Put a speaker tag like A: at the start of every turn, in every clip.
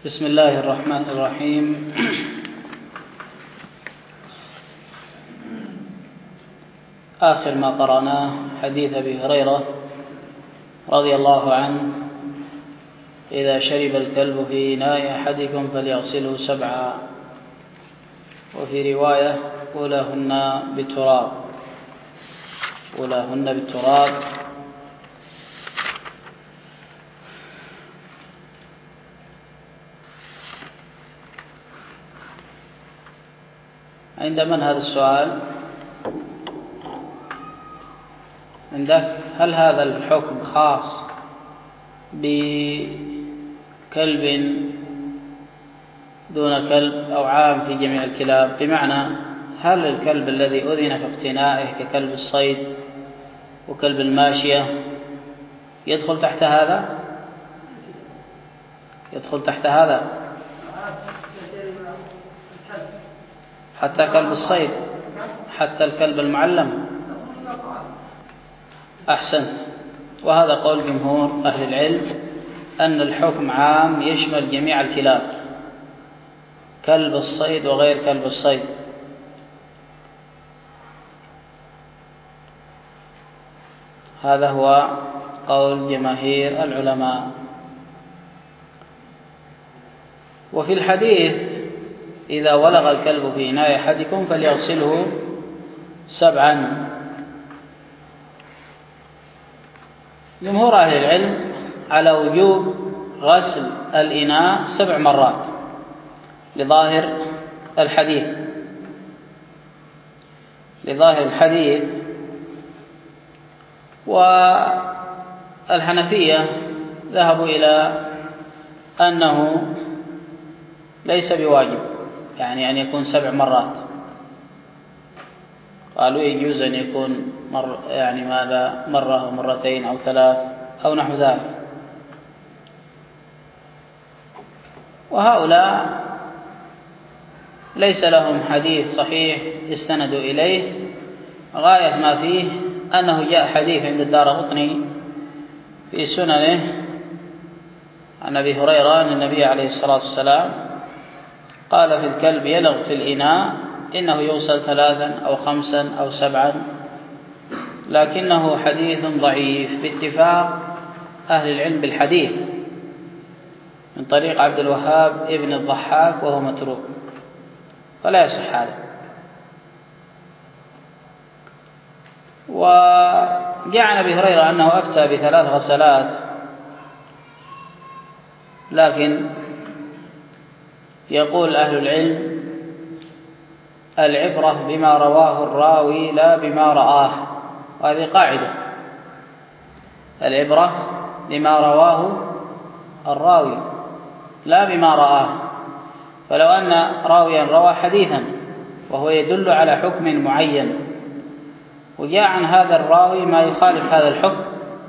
A: بسم الله الرحمن الرحيم. آخر ما قرأناه حديث أبي هريرة رضي الله عنه: إذا شرب الكلب في إناء أحدكم فليغسله 7، وفي رواية: أولاهن بالتراب. أولاهن بالتراب. عند من هذا السؤال؟ عندك. هل هذا الحكم خاص بكلب دون كلب أو عام في جميع الكلاب؟ بمعنى هل الكلب الذي أذن في اقتنائه ككلب الصيد وكلب الماشية يدخل تحت هذا؟ يدخل تحت هذا حتى كلب الصيد، حتى الكلب المعلم. أحسنت. وهذا قول جمهور أهل العلم أن الحكم عام يشمل جميع الكلاب، كلب الصيد وغير كلب الصيد. هذا هو قول جماهير العلماء. وفي الحديث: إذا ولغ الكلب في إناء أحدكم فليغسله 7، جمهور أهل العلم على وجوب غسل الإناء 7 مرات لظاهر الحديث. والحنفية ذهبوا إلى أنه ليس بواجب، يعني أن يكون 7 مرات. قالوا يجوز أن يكون مرة أو مرتين أو 3 أو نحو ذلك. وهؤلاء ليس لهم حديث صحيح استندوا إليه، غاية ما فيه أنه جاء حديث عند الدارقطني في سننه عن أبي هريرة أن النبي عليه الصلاة والسلام قال في الكلب يلغ في الإناء إنه يغسل 3 أو 5 أو 7، لكنه حديث ضعيف باتفاق أهل العلم بالحديث من طريق عبد الوهاب ابن الضحاك، وهو متروك فلا يصح هذا. وجاء عن أبي هريرة أنه أفتى ب3 غسلات، لكن يقول أهل العلم: العبرة بما رواه الراوي لا بما رآه. وهذه قاعدة: العبرة بما رواه الراوي لا بما رآه. فلو أن راويا روى حديثا وهو يدل على حكم معين، وجاء عن هذا الراوي ما يخالف هذا الحكم،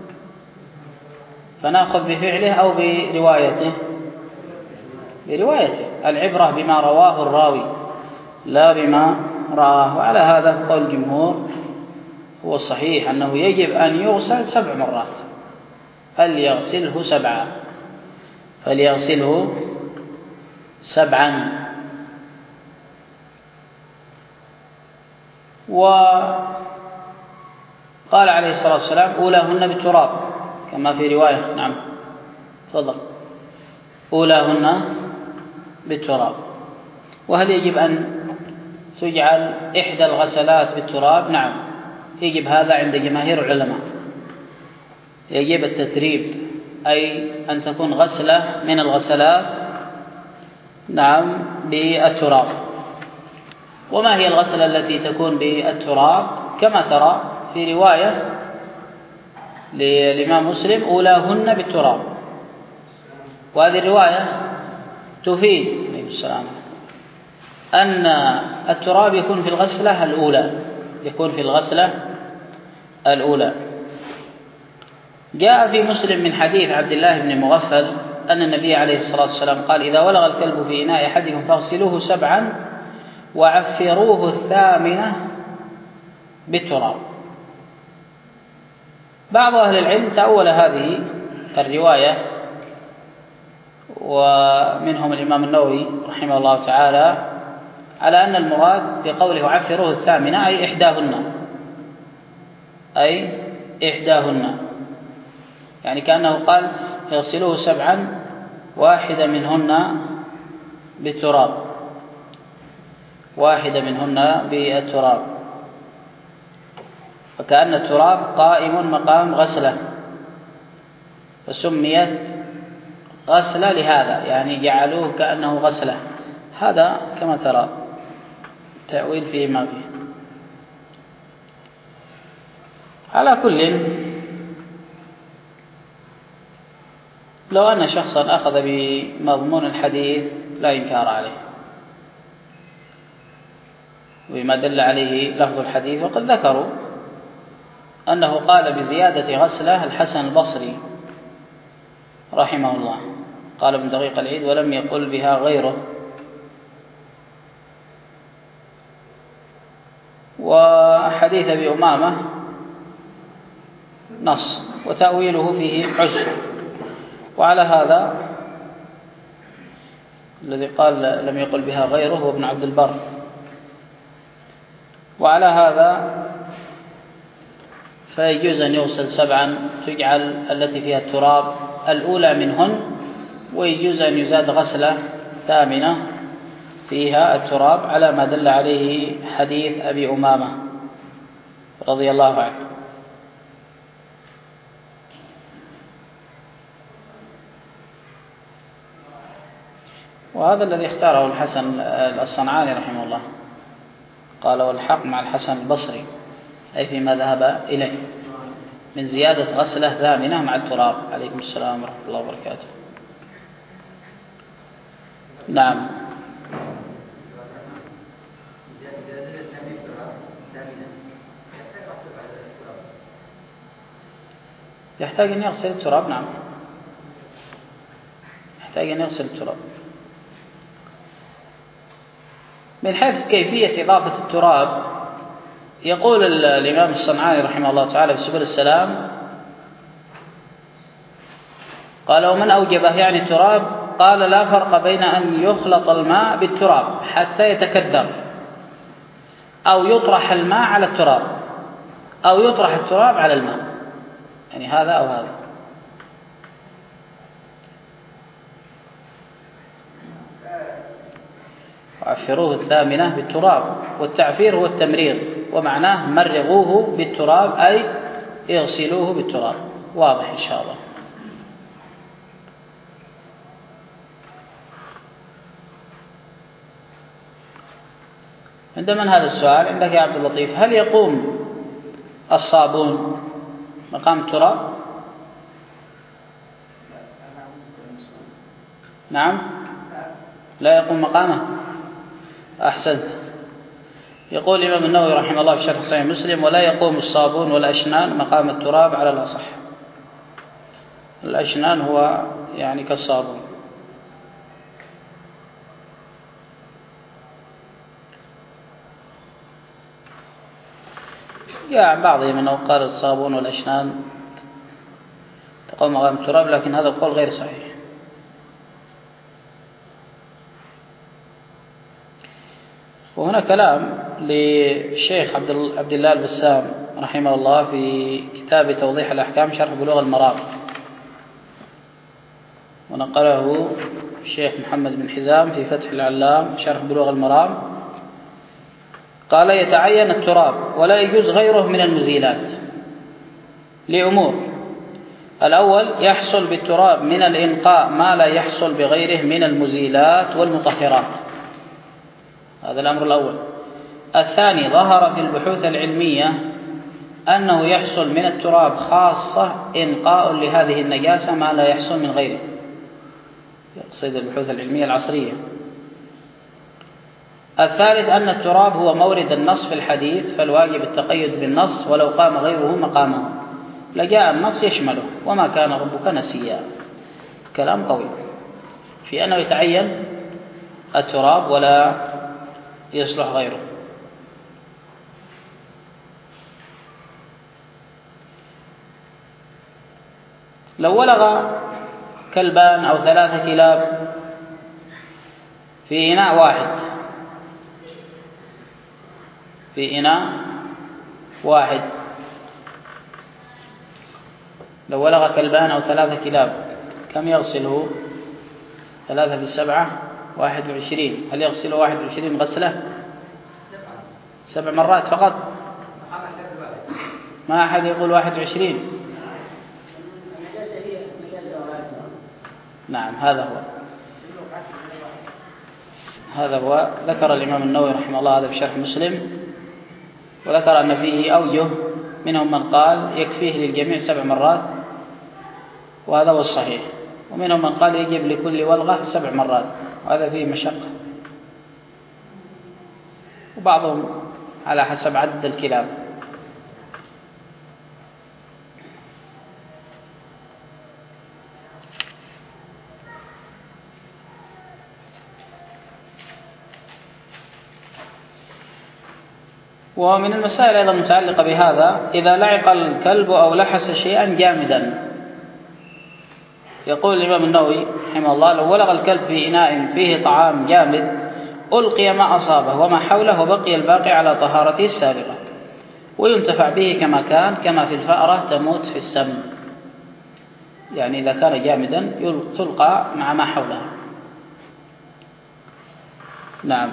A: فنأخذ بفعله أو بروايته. العبرة بما رواه الراوي لا بما رآه. وعلى هذا قول الجمهور هو الصحيح، أنه يجب أن يغسل 7 مرات. فليغسله 7. وقال عليه الصلاة والسلام: أولاهن بالتراب، كما في رواية. نعم، تفضل. أولاهن بالتراب. وهل يجب أن تجعل إحدى الغسلات بالتراب؟ نعم، يجب هذا عند جماهير العلماء. يجب التتريب، أي أن تكون غسلة من الغسلات بالتراب. وما هي الغسلة التي تكون بالتراب؟ كما ترى في رواية للإمام مسلم: أولاهن بالتراب. وهذه الرواية تفيد أن التراب يكون في الغسلة الأولى. جاء في مسلم من حديث عبد الله بن مغفل أن النبي عليه الصلاة والسلام قال: إذا ولغ الكلب في إناء أحدكم فاغسلوه 7 وعفروه 8 بالتراب. بعض أهل العلم تأول هذه الرواية ومنهم الإمام النووي رحمه الله تعالى على أن المراد بقوله عفروه الثامنة أي إحداهن، يعني كأنه قال يغسلوه 7 واحدة منهن بالتراب، فكأن التراب قائم مقام غسلة، فسميت غسلة لهذا، يعني جعلوه كأنه غسلة. هذا كما ترى تأويل فيه ما فيه. على كل، لو أن شخصا أخذ بمضمون الحديث لا إنكار عليه وبما دل عليه لفظ الحديث، وقد ذكروا أنه قال بزيادة غسلة الحسن البصري رحمه الله، قال ابن دقيق العيد ولم يقل بها غيره. وحديث أبي أمامة نص وتأويله فيه عسر، وعلى هذا الذي قال لم يقل بها غيره هو ابن عبد البر. وعلى هذا فيجوز أن يغسل 7، تجعل التي فيها التراب الأولى منهن، ويجوز أن يزاد غسلة 8 فيها التراب على ما دل عليه حديث أبي أمامة رضي الله عنه. وهذا الذي اختاره الحسن الصنعاني رحمه الله، قال والحق مع الحسن البصري، أي فيما ذهب إليه من زيادة غسلة 8 مع التراب. عليكم السلام ورحمة الله وبركاته. نعم. يحتاج أن يغسل التراب، نعم يحتاج أن يغسل التراب. من حيث كيفية إضافة التراب، يقول الإمام الصنعاني رحمه الله تعالى في سبل السلام، قال ومن أوجبه يعني التراب، قال لا فرق بين أن يخلط الماء بالتراب حتى يتكدر، أو يطرح الماء على التراب، أو يطرح التراب على الماء، يعني هذا أو هذا. عفروه 8 بالتراب، والتعفير هو التمريغ، ومعناه مرغوه بالتراب أي اغسلوه بالتراب. واضح إن شاء الله. عند من هذا السؤال؟ عندك يا عبد اللطيف. هل يقوم الصابون مقام التراب؟ نعم لا يقوم مقامه. أحسنت. يقول الإمام النووي رحمه الله في شرح صحيح مسلم ولا يقوم الصابون والأشنان مقام التراب على الأصح. الأشنان هو يعني كالصابون. يعني بعضهم أنه قال الصابون والأشنان تقوم مقام التراب، لكن هذا القول غير صحيح. وهنا كلام للشيخ عبد الله البسام رحمه الله في كتاب توضيح الأحكام شرح بلوغ المرام، ونقله الشيخ محمد بن حزام في فتح العلام شرح بلوغ المرام، قال يتعين التراب ولا يجوز غيره من المزيلات لأمور: الأول يحصل بالتراب من الإنقاء ما لا يحصل بغيره من المزيلات والمطهرات، هذا الأمر الأول. الثاني ظهر في البحوث العلمية أنه يحصل من التراب خاصة إنقاء لهذه النجاسة ما لا يحصل من غيره، يقصد البحوث العلمية العصرية. الثالث أن التراب هو مورد النص في الحديث، فالواجب التقيد بالنص ولو قام غيره مقامه لجاء النص يشمله، وما كان ربك نسيا. كلام قوي في أنه يتعين التراب ولا يصلح غيره. لو ولغ كلبان أو 3 كلاب في إناء واحد، في إناء واحد، لو ولغ كلبان أو 3 كلاب كم يغسله؟ 3 في 7 21. هل يغسله 21 غسلة؟ 7 مرات فقط؟ ما أحد يقول 21. نعم هذا هو ذكر الإمام النووي رحمه الله هذا في شرح مسلم، وذكر أن فيه أوجه، منهم من قال يكفيه للجميع 7 مرات وهذا هو الصحيح، ومنهم من قال يجب لكل ولغة 7 مرات وهذا فيه مشقة، وبعضهم على حسب عدد الكلاب. ومن المسائل أيضا المتعلقة بهذا إذا لعق الكلب أو لحس شيئا جامدا، يقول الإمام النووي رحمه الله لو ولغ الكلب في إناء فيه طعام جامد ألقي ما أصابه وما حوله وبقي الباقي على طهارته السابقة، وينتفع به كما كان، كما في الفأرة تموت في السم، يعني إذا كان جامدا تلقى مع ما حولها. نعم.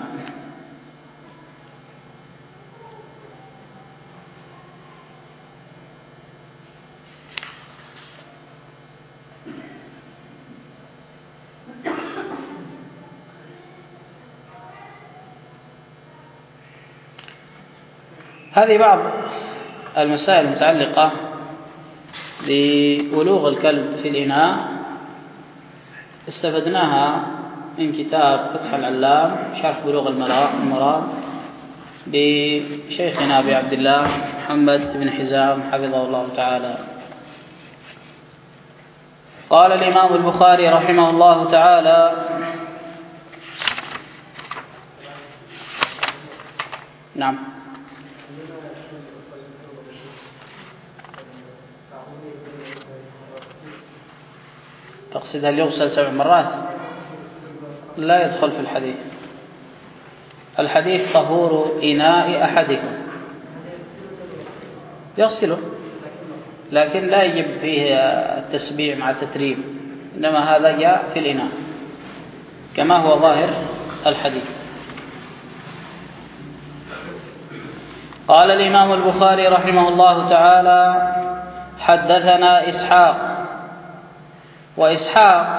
A: هذه بعض المسائل المتعلقة بولوغ الكلب في الإناء استفدناها من كتاب فتح العلام شرح بلوغ المرام بشيخنا أبي عبد الله محمد بن حزام حفظه الله تعالى. قال الإمام البخاري رحمه الله تعالى: نعم. تقصد هل يغسل 7 مرات؟ لا يدخل في الحديث. الحديث طهور إناء أحدكم، يغسله، لكن لا يجب فيه التسبيع مع التتريب، إنما هذا جاء في الإناء كما هو ظاهر الحديث. قال الإمام البخاري رحمه الله تعالى: حدثنا إسحاق، وإسحاق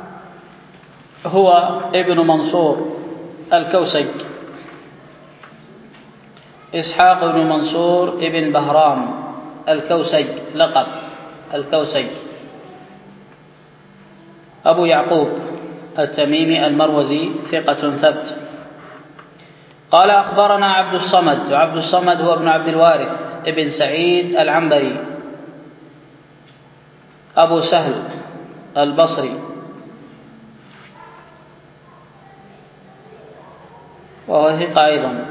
A: هو ابن منصور الكوسج، إسحاق بن منصور ابن بهرام الكوسج، لقب الكوسج، أبو يعقوب التميمي المروزي، ثقة ثبت. قال: أخبرنا عبد الصمد، وعبد الصمد هو ابن عبد الوارث ابن سعيد العنبري أبو سهل البصري، وهو ثقة أيضا.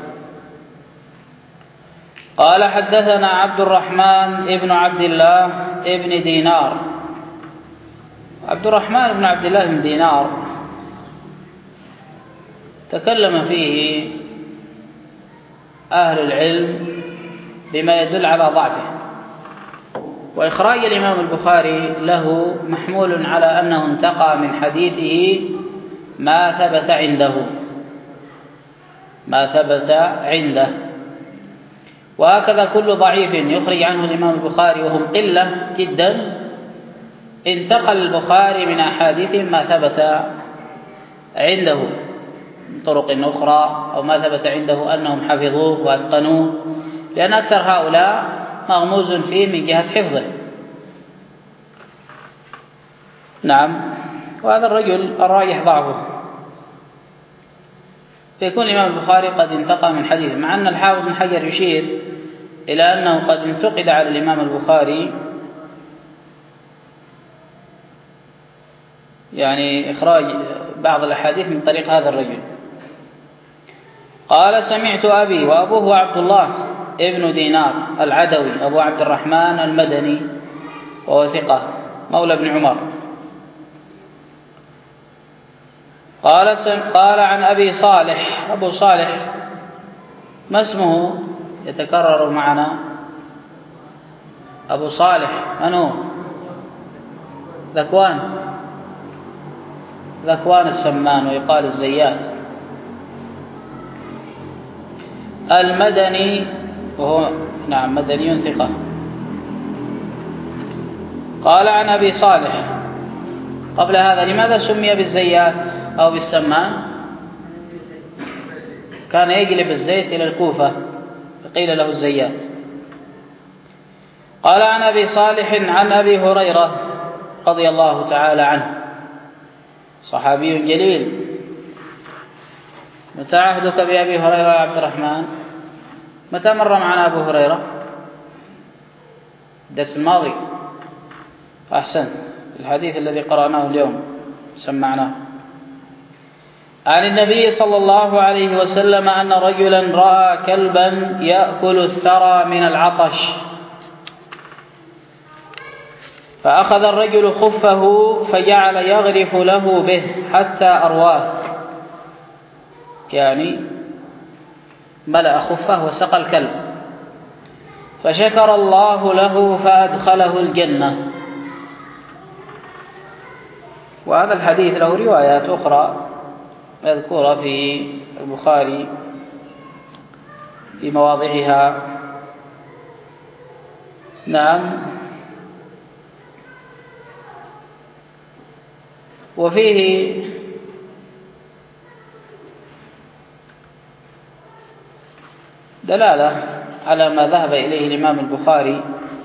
A: قال: حدثنا عبد الرحمن ابن عبد الله ابن دينار. عبد الرحمن بن عبد الله بن دينار تكلم فيه أهل العلم بما يدل على ضعفه، وإخراج الإمام البخاري له محمول على أنه انتقى من حديثه ما ثبت عنده، وهكذا كل ضعيف يخرج عنه الإمام البخاري وهم قلة جدا انتقل البخاري من أحاديث ما ثبت عنده من طرق أخرى، أو ما ثبت عنده أنهم حفظوه وأتقنوه، لأن أكثر هؤلاء مغموز فيه من جهة حفظه. نعم. وهذا الرجل الراجح ضعفه، فيكون الإمام البخاري قد انتقى من حديثه، مع أن الحافظ بن حجر يشير إلى أنه قد انتقد على الإمام البخاري يعني إخراج بعض الأحاديث من طريق هذا الرجل. قال: سمعت أبي، وأبوه عبد الله ابن دينار العدوي أبو عبد الرحمن المدني، وهو ثقة مولى ابن عمر. قال عن أبي صالح. أبو صالح ما اسمه يتكرر معنا؟ أبو صالح من هو؟ ذكوان السمان ويقال الزيات المدني، وهو نعم مدني ثقة. قال عن أبي صالح. قبل هذا لماذا سمي بالزيات أو بالسمان؟ كان يقلب الزيت إلى الكوفة فقيل له الزيات. قال عن أبي صالح عن أبي هريرة رضي الله تعالى عنه، صحابي جليل. متى عهدك بأبي هريرة يا عبد الرحمن؟ متى مر معنا أبو هريرة؟ الدرس الماضي. أحسن، الحديث الذي قرأناه اليوم سمعناه. عن النبي صلى الله عليه وسلم أن رجلا رأى كلبا يأكل الثرى من العطش، فأخذ الرجل خفه فجعل يغرف له به حتى أرواه، يعني ملأ خفه وسقى الكلب، فشكر الله له فأدخله الجنة. وهذا الحديث له روايات أخرى مذكورة في البخاري في مواضعها. نعم. وفيه دلالة على ما ذهب إليه الإمام البخاري،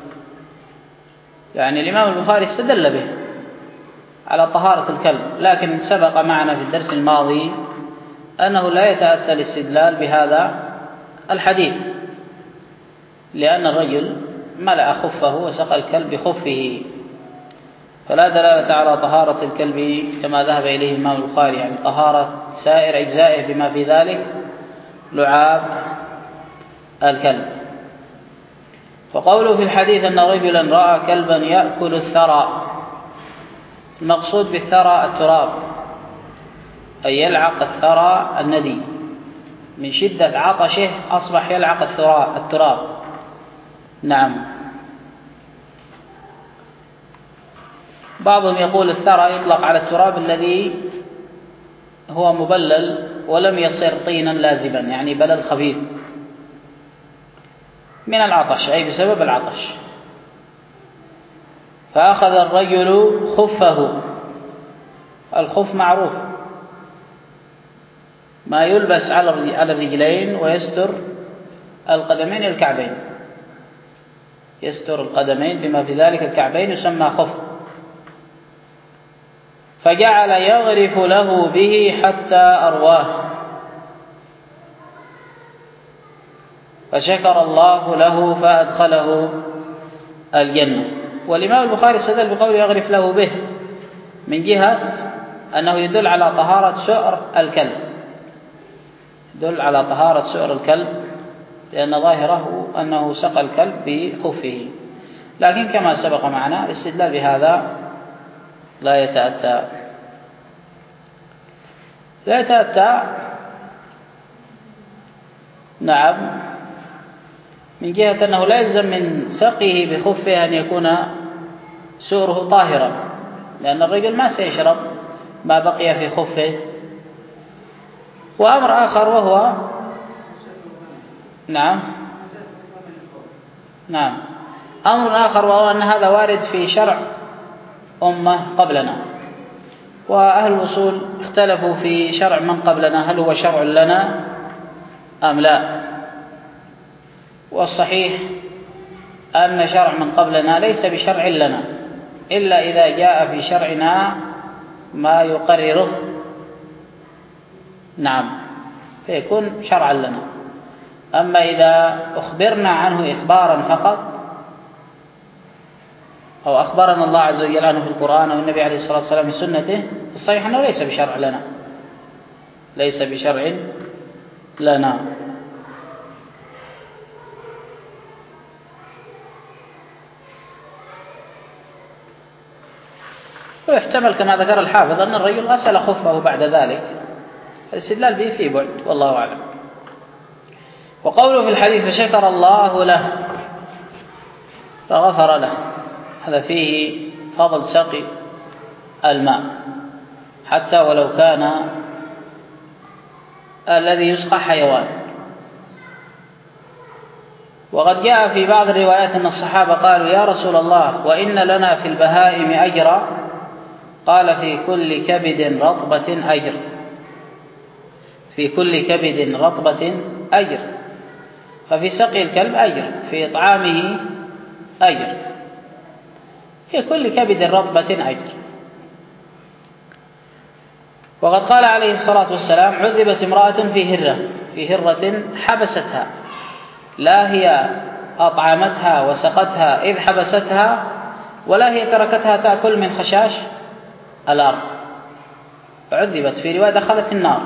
A: يعني الإمام البخاري استدل به على طهارة الكلب، لكن سبق معنا في الدرس الماضي أنه لا يتأتى الاستدلال بهذا الحديث، لأن الرجل ملأ خفه وسقى الكلب بخفه، فلا دلالة على طهارة الكلب كما ذهب إليه الإمام البخاري، يعني طهارة سائر أجزائه بما في ذلك لعاب الكلب. فقوله في الحديث أن رجلا رأى كلبا يأكل الثرى، المقصود بالثرى التراب، أي يلعق الثرى الندي، من شدة عطشه أصبح يلعق التراب. نعم. بعضهم يقول الثرى يطلق على التراب الذي هو مبلل ولم يصير طينا لازبا، يعني بلل خفيف من العطش، أي بسبب العطش. فأخذ الرجل خفه، الخف معروف ما يلبس على الرجلين ويستر القدمين الكعبين، يستر القدمين بما في ذلك الكعبين، يسمى خف. فجعل يغرف له به حتى أرواه، فشكر الله له فأدخله الجنة. والإمام البخاري استدل بقول يغرف له به من جهة أنه يدل على طهارة سؤر الكلب، يدل على طهارة سؤر الكلب، لأن ظاهره أنه سقى الكلب بخفه، لكن كما سبق معنا الاستدلال بهذا لا يتأتى نعم، من جهة أنه لا يلزم من سقيه بخفه أن يكون سؤره طاهرا، لأن الرجل ما سيشرب ما بقي في خفه. وأمر آخر وهو نعم أمر آخر وهو أن هذا وارد في شرع أمة قبلنا، وأهل الأصول اختلفوا في شرع من قبلنا هل هو شرع لنا أم لا. والصحيح أن شرع من قبلنا ليس بشرع لنا إلا إذا جاء في شرعنا ما يقرره نعم فيكون شرعا لنا. أما إذا أخبرنا عنه إخبارا فقط، أو أخبرنا الله عز وجل عنه في القرآن أو النبي عليه الصلاة والسلام في سنته، الصحيح أنه ليس بشرع لنا، ليس بشرع لنا. ويحتمل كما ذكر الحافظ أن الرجل غسل خفه بعد ذلك، الاستدلال به في بعد والله أعلم. وقوله في الحديث فشكر الله له فغفر له، هذا فيه فضل سقي الماء حتى ولو كان الذي يسقى حيوان. وقد جاء في بعض الروايات أن الصحابة قالوا يا رسول الله وإن لنا في البهائم أجرا، قال في كل كبد رطبة أجر، في كل كبد رطبة أجر، ففي سقي الكلب أجر، في إطعامه أجر، في كل كبد رطبة أجر. وقد قال عليه الصلاة والسلام عذبت امرأة في هرة حبستها، لا هي أطعمتها وسقتها إذ حبستها، ولا هي تركتها تأكل من خشاش الأرض، عذبت في رواية دخلت النار.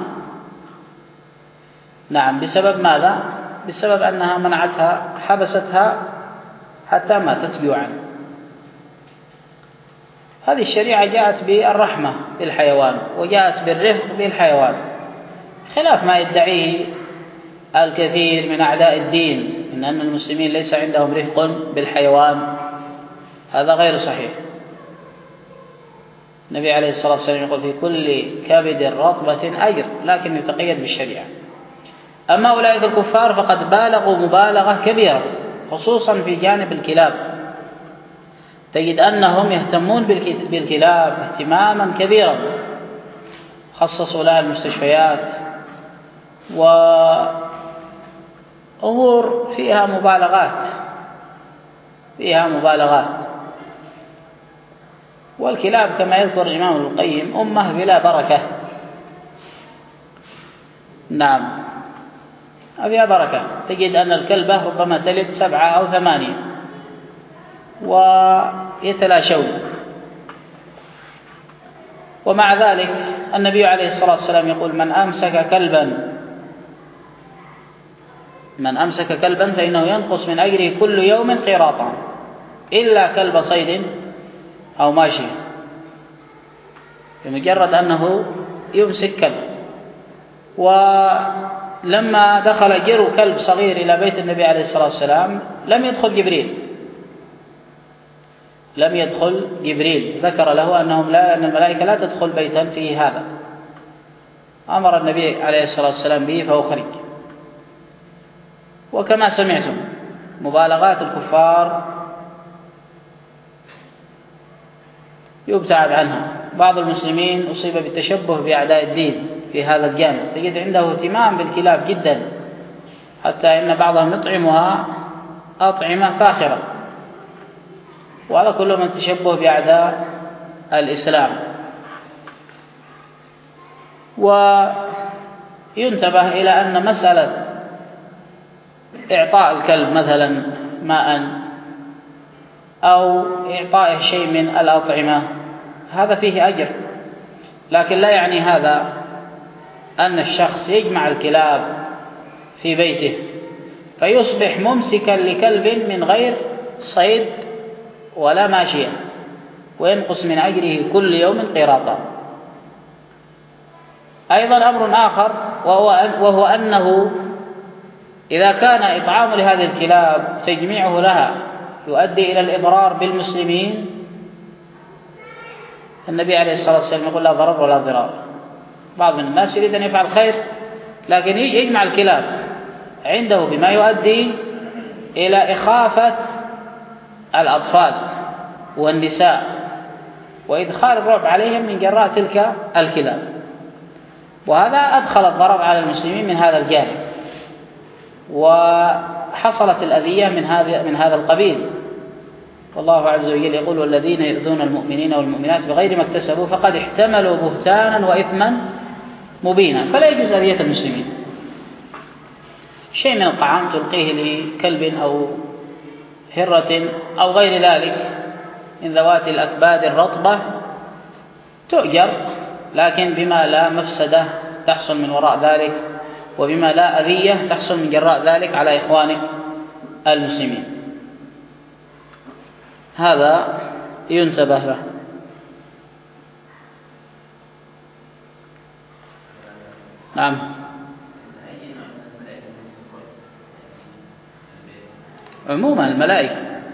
A: نعم، بسبب ماذا؟ بسبب أنها منعتها، حبستها حتى ماتت جوعا. هذه الشريعة جاءت بالرحمة بالحيوان وجاءت بالرفق بالحيوان، خلاف ما يدعيه الكثير من أعداء الدين إن المسلمين ليس عندهم رفق بالحيوان، هذا غير صحيح. النبي عليه الصلاة والسلام يقول في كل كبد رطبة أجر، لكن يتقيد بالشريعة. أما أولئك الكفار فقد بالغوا مبالغة كبيرة، خصوصا في جانب الكلاب، تجد أنهم يهتمون بالكلاب اهتماما كبيرا، خصصوا لها المستشفيات وأمور فيها مبالغات. والكلاب كما يذكر الإمام ابن القيم أمة بلا بركة. نعم، أبيها بركة، تجد أن الكلبة ربما تلد 7 أو 8 ويتلاشون، ومع ذلك النبي عليه الصلاة والسلام يقول من أمسك كلبا فإنه ينقص من أجره كل يوم قيراطا إلا كلب صيد أو ماشي، بمجرد أنه يمسك كلب. ولما دخل جرو كلب صغير إلى بيت النبي عليه الصلاة والسلام لم يدخل جبريل، ذكر له أن الملائكة لا تدخل بيتا فيه هذا، أمر النبي عليه الصلاة والسلام به فأخرج. وكما سمعتم مبالغات الكفار يبتعد عنها. بعض المسلمين أصيب بالتشبه بأعداء الدين في هذا الجانب، تجد عنده اهتمام بالكلاب جدا، حتى إن بعضهم يطعمها أطعمة فاخرة، وهذا كله من التشبه بأعداء الإسلام. وينتبه إلى أن مسألة إعطاء الكلب مثلا ماء أو إعطائه شيء من الأطعمة هذا فيه أجر، لكن لا يعني هذا أن الشخص يجمع الكلاب في بيته فيصبح ممسكا لكلب من غير صيد ولا ماشية وينقص من أجره كل يوم قيراطا. أيضا أمر آخر وهو أنه إذا كان إطعام لهذه الكلاب تجميعه لها يؤدي إلى الإضرار بالمسلمين، النبي عليه الصلاة والسلام يقول لا ضرر ولا ضرار. بعض من الناس يريد أن يفعل خير لكن يجمع الكلاب عنده بما يؤدي إلى إخافة الأطفال والنساء وإدخال الرعب عليهم من جراء تلك الكلاب، وهذا أدخل الضرر على المسلمين من هذا الجانب، وحصلت الأذية من هذا القبيل. والله عز وجل يقول والذين يؤذون المؤمنين والمؤمنات بغير ما اكتسبوا فقد احتملوا بهتانا وإثما مبينا. فلا يجوز أذية المسلمين. شيء من الطعام تلقيه لكلب أو هرة أو غير ذلك من ذوات الأكباد الرطبة تؤجر، لكن بما لا مفسدة تحصل من وراء ذلك، وبما لا أذية تحصل من جراء ذلك على إخوانك المسلمين. هذا ينتبه له. نعم. عموما الملائكة،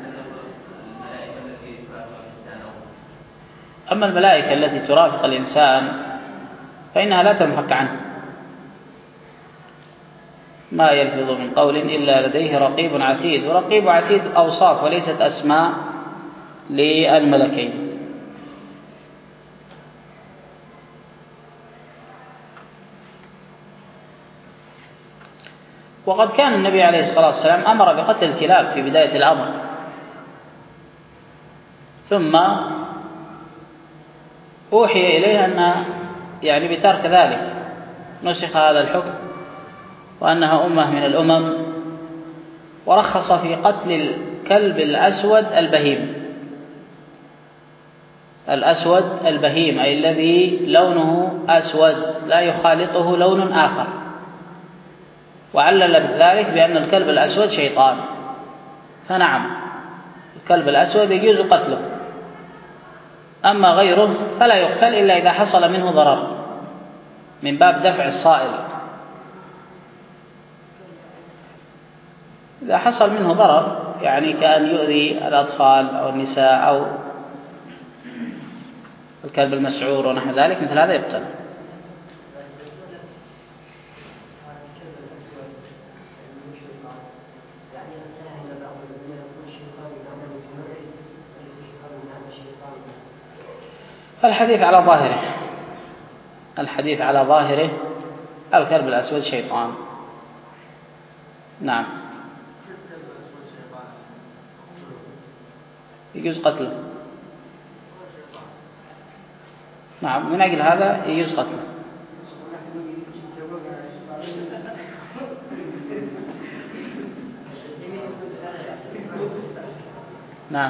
A: أما الملائكة التي ترافق الإنسان فإنها لا تنفك عنه، ما يلفظ من قول إلا لديه رقيب عتيد، ورقيب وعتيد أوصاف وليست أسماء للملكين. وقد كان النبي عليه الصلاة والسلام أمر بقتل الكلاب في بداية الأمر، ثم أوحي إليه أن يعني بترك ذلك نسخ هذا الحكم، وأنها أمة من الأمم، ورخص في قتل الكلب الأسود البهيم. الأسود البهيم أي الذي لونه أسود لا يخالطه لون آخر، وعلل بذلك بأن الكلب الأسود شيطان، فنعم الكلب الأسود يجوز قتله، أما غيره فلا يقتل إلا إذا حصل منه ضرر من باب دفع الصائل. إذا حصل منه ضرر يعني كأن يؤذي الأطفال أو النساء أو الكلب المسعور ونحو ذلك، مثل هذا يقتل. الحديث على ظاهره، الحديث على ظاهره الكلب الأسود شيطان. نعم يجوز قتله، نعم من أجل هذا يجوز قتله. نعم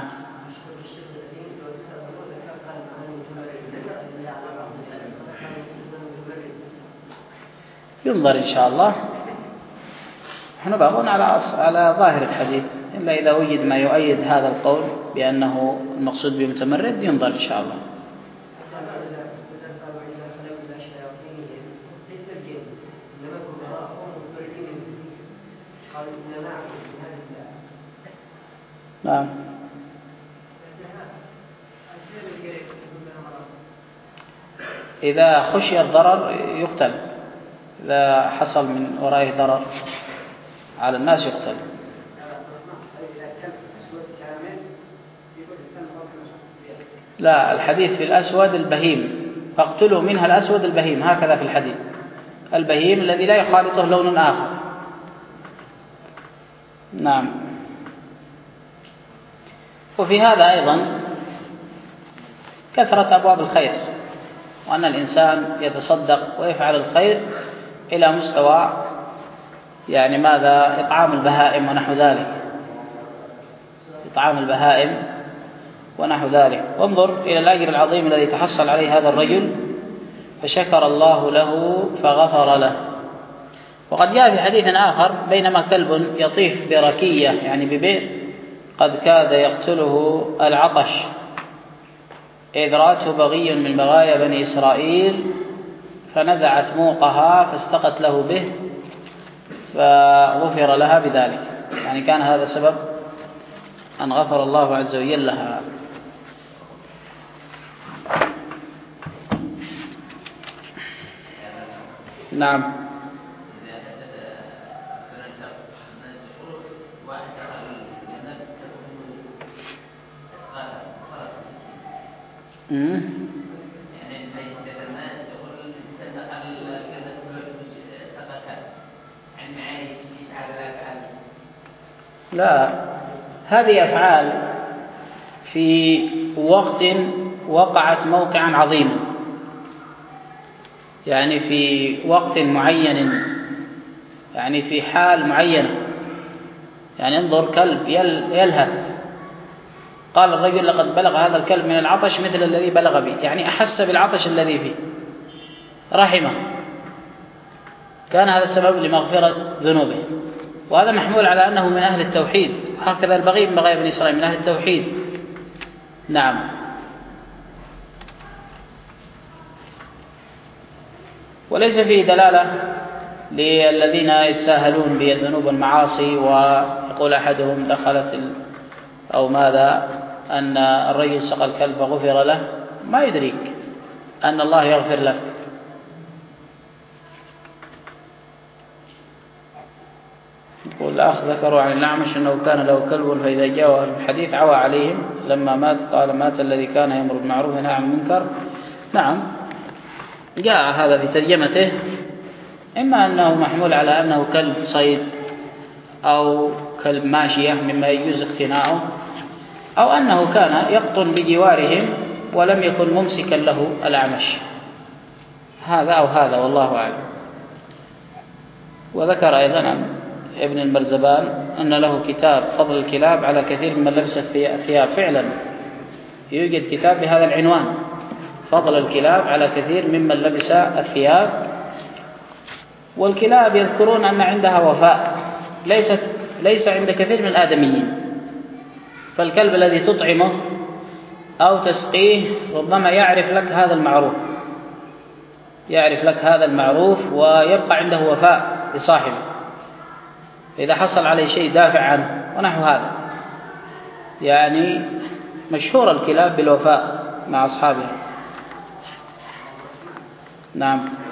A: ينظر إن شاء الله، نحن باقون على ظاهر الحديث، إلا إذا وجد ما يؤيد هذا القول بأنه المقصود بمتمرد ينظر إن شاء الله. نعم إذا خشي الضرر يقتل، إذا حصل من ورائه ضرر على الناس يقتل. لا، الحديث في الأسود البهيم، فاقتلوا منها الأسود البهيم، هكذا في الحديث، البهيم الذي لا يخالطه لون آخر. نعم. وفي هذا أيضا كثرة أبواب الخير، وأن الإنسان يتصدق ويفعل الخير إلى مستوى يعني ماذا؟ إطعام البهائم ونحو ذلك، إطعام البهائم ونحو ذلك. وانظر إلى الأجر العظيم الذي تحصل عليه هذا الرجل، فشكر الله له فغفر له. وقد جاء في حديث آخر بينما كلب يطيف بركية يعني ببئر قد كاد يقتله العطش إذ رأته بغي من بغايا بني إسرائيل فنزعت موقها فاستقت له به فغفر لها بذلك، يعني كان هذا سبب أن غفر الله عز وجل لها. نعم. لا، هذه أفعال في وقت وقعت موقعا عظيما، يعني في وقت معين، يعني في حال معينة. يعني انظر كلب يلهث، قال الرجل لقد بلغ هذا الكلب من العطش مثل الذي بلغ به، يعني أحس بالعطش الذي فيه رحمه، كان هذا السبب لمغفرة ذنوبه. وهذا محمول على أنه من أهل التوحيد، هكذا البغي من بغايا بني إسرائيل من أهل التوحيد. نعم. وليس فيه دلالة للذين يتساهلون بالذنوب والمعاصي ويقول أحدهم دخلت أو ماذا أن الرجل سقى الكلب فغفر له، ما يدريك أن الله يغفر له. يقول الأخ ذكروا عن الأعمش أنه كان له كلب فإذا جاء الحديث عوى عليهم لما مات قال مات الذي كان يأمر بالمعروف وينهى عن المنكر. نعم جاء هذا في ترجمته، إما أنه محمول على أنه كلب صيد أو كلب ماشية مما يجوز اقتناؤه، أو أنه كان يقطن بجوارهم ولم يكن ممسكا له الأعمش، هذا أو هذا والله أعلم. وذكر أيضا عن ابن المرزبان أن له كتاب فضل الكلاب على كثير من لبس الثياب. فعلا يوجد كتاب بهذا العنوان، فضل الكلاب على كثير ممن لبس الثياب. والكلاب يذكرون أن عندها وفاء ليس عند كثير من الآدميين. فالكلب الذي تطعمه أو تسقيه ربما يعرف لك هذا المعروف ويبقى عنده وفاء لصاحبه، إذا حصل عليه شيء دافع عنه ونحو هذا. يعني مشهور الكلاب بالوفاء مع أصحابها. نعم.